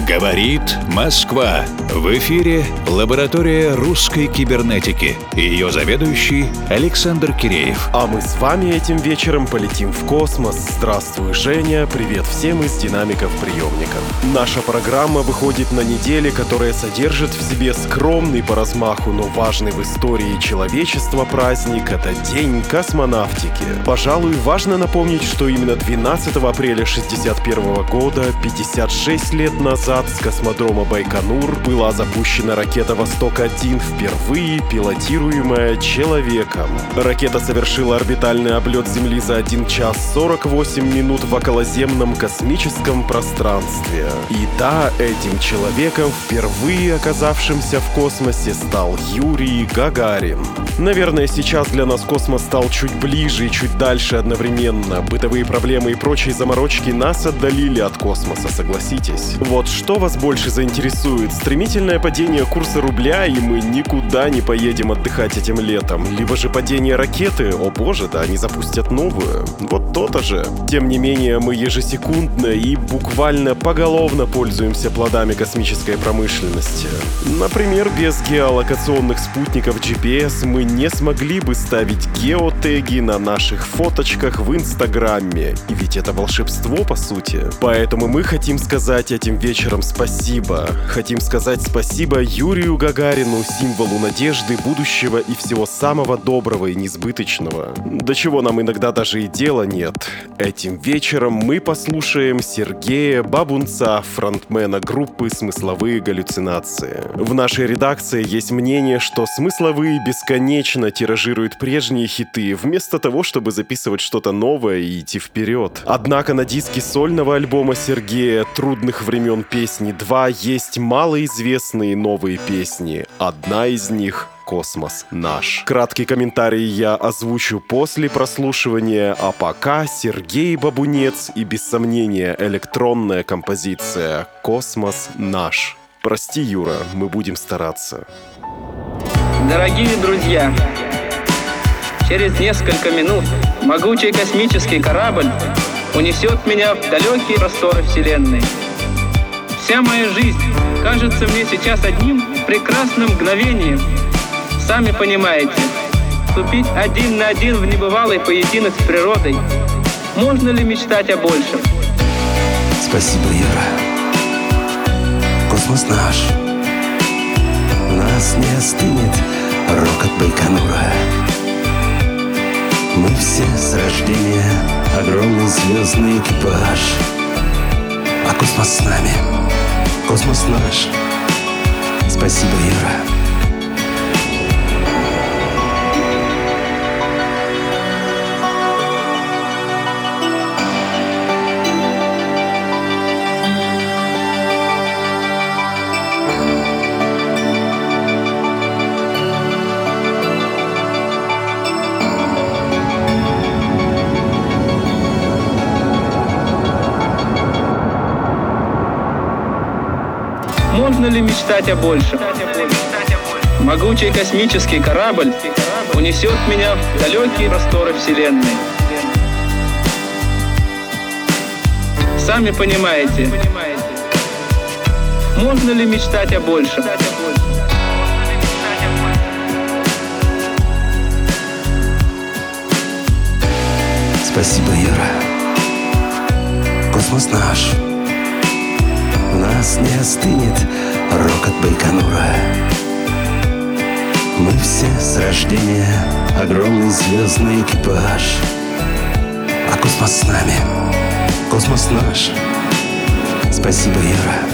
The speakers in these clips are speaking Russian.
Говорит Москва. В эфире лаборатория русской кибернетики. Ее заведующий Александр Киреев. А мы с вами этим вечером полетим в космос. Здравствуй, Женя. Привет всем из динамиков приемников. Наша программа выходит на неделе, которая содержит в себе скромный по размаху, но важный в истории человечества праздник. Это День космонавтики. Пожалуй, важно напомнить, что именно 12 апреля 1961 года, 56 лет назад, с космодрома Байконур была запущена ракета «Восток-1», впервые пилотируемая человеком. Ракета совершила орбитальный облет Земли за 1 час 48 минут в околоземном космическом пространстве. И да, этим человеком, впервые оказавшимся в космосе, стал Юрий Гагарин. Наверное, сейчас для нас космос стал чуть ближе и чуть дальше одновременно. Бытовые проблемы и прочие заморочки нас отдалили от космоса, согласитесь. Вот что вас больше заинтересует? Стремительное падение курса рубля, и мы никуда не поедем отдыхать этим летом? Либо же падение ракеты? О боже, да, они запустят новую. Вот то-то же. Тем не менее, мы ежесекундно и буквально поголовно пользуемся плодами космической промышленности. Например, без геолокационных спутников GPS мы не смогли бы ставить геотеги на наших фоточках в Инстаграме. И ведь это волшебство, по сути. Поэтому мы хотим сказать этим вечером спасибо. Хотим сказать спасибо Юрию Гагарину, символу надежды, будущего и всего самого доброго и несбыточного. До чего нам иногда даже и дела нет. Этим вечером мы послушаем Сергея Бабунца, фронтмена группы «Смысловые галлюцинации». В нашей редакции есть мнение, что «Смысловые» бесконечно тиражируют прежние хиты, вместо того, чтобы записывать что-то новое и идти вперед. Однако на диске сольного альбома Сергея «Трудных времен песни 2» есть малоизвестные новые песни. Одна из них — «Космос наш». Краткий комментарий я озвучу после прослушивания, а пока Сергей Бабунец и, без сомнения, электронная композиция «Космос наш». Прости, Юра, мы будем стараться. Дорогие друзья, через несколько минут могучий космический корабль унесет меня в далекие просторы Вселенной. Вся моя жизнь кажется мне сейчас одним прекрасным мгновением. Сами понимаете, вступить один на один в небывалый поединок с природой. Можно ли мечтать о большем? Спасибо, Юра. Космос наш. У нас не остынет рокот Байконура. Мы все с рождения огромный звездный экипаж. А космос с нами. Космос наш. Спасибо, Юра. Можно ли мечтать о большем? Могучий космический корабль унесет меня в далекие просторы Вселенной. Сами понимаете, можно ли мечтать о большем? Спасибо, Юра. Космос наш. У нас не остынет рокот Байконура. Мы все с рождения огромный звездный экипаж. А космос с нами. Космос наш. Спасибо, Юра.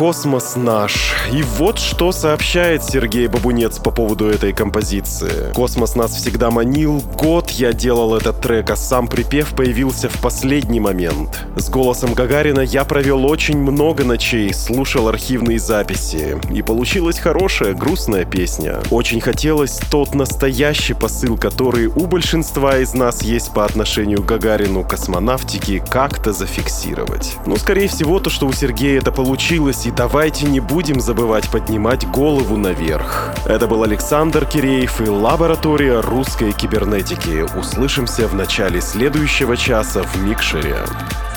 «Космос наш». И вот что сообщает Сергей Бабунец по поводу этой композиции. «Космос нас всегда манил. Год я делал этот трек, а сам припев появился в последний момент. С голосом Гагарина я провел очень много ночей, слушал архивные записи. И получилась хорошая, грустная песня. Очень хотелось тот настоящий посыл, который у большинства из нас есть по отношению к Гагарину, космонавтике, как-то зафиксировать. Но, скорее всего, то, что у Сергея это получилось, и давайте не будем забывать поднимать голову наверх. Это был Александр Киреев и лаборатория русской кибернетики. Услышимся в начале следующего часа в Микшере.